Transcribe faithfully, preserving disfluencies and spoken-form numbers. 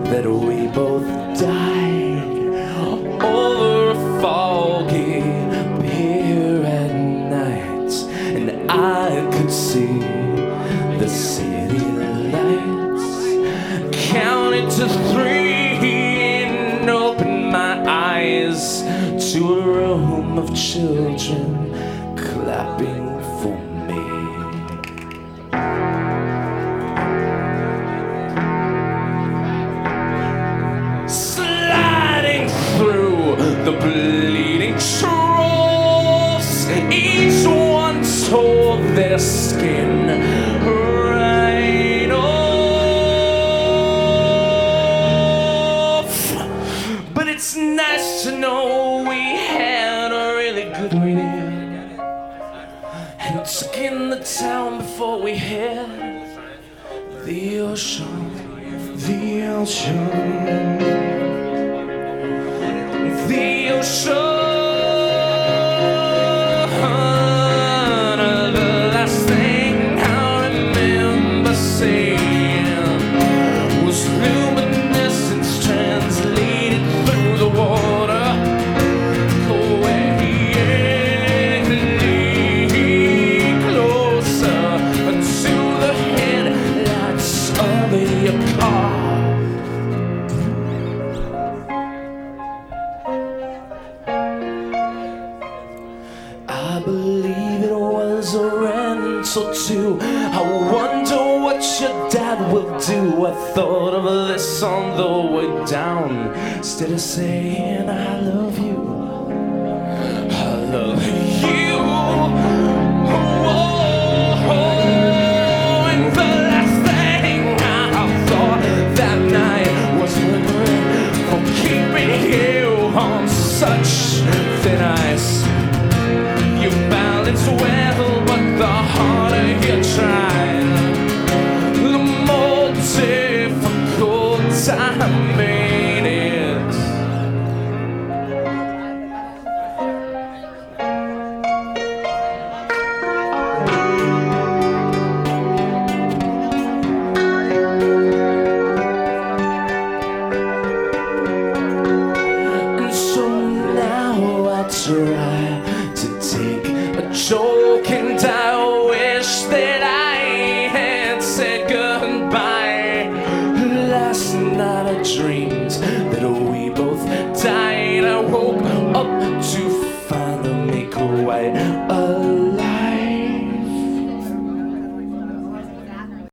that we both died over a foggy pier at night, and I could see the city lights. Counted to three and opened my eyes to a room of children clapping for me. Sliding through the bleeding troughs, each one tore their skin right off. But it's nice to know we had a really good read and took in the town before we hit the ocean, the ocean, the ocean. The last thing I remember seeing was luminescence translated through the water. I believe it was a rental too. I wonder what your dad will do. I thought of this on the way down. Instead of saying I love you, I love you. Oh, and the last thing I thought that night was regret for keeping you on such thin ice. You balance well, but the harder you try, the more difficult I made it. And so now I try joke, and I wish that I had said goodbye. Last night I dreamed that we both died. I woke